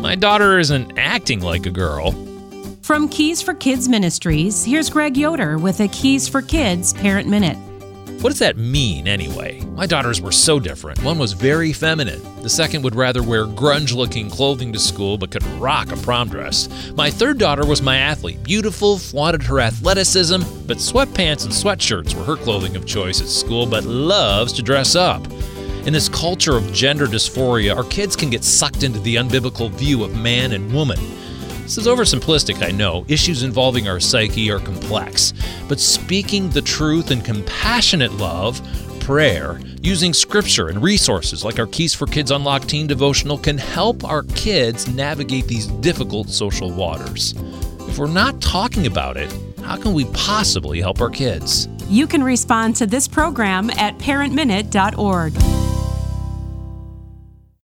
My daughter isn't acting like a girl. From Keys for Kids Ministries, here's Greg Yoder with a Keys for Kids Parent Minute. What does that mean, anyway? My daughters were so different. One was very feminine. The second would rather wear grunge-looking clothing to school but could rock a prom dress. My third daughter was my athlete. Beautiful, flaunted her athleticism, but sweatpants and sweatshirts were her clothing of choice at school, but loves to dress up. In this culture of gender dysphoria, our kids can get sucked into the unbiblical view of man and woman. This is oversimplistic, I know. Issues involving our psyche are complex. But speaking the truth in compassionate love, prayer, using scripture and resources like our Keys for Kids Unlocked Teen Devotional can help our kids navigate these difficult social waters. If we're not talking about it, how can we possibly help our kids? You can respond to this program at parentminute.org.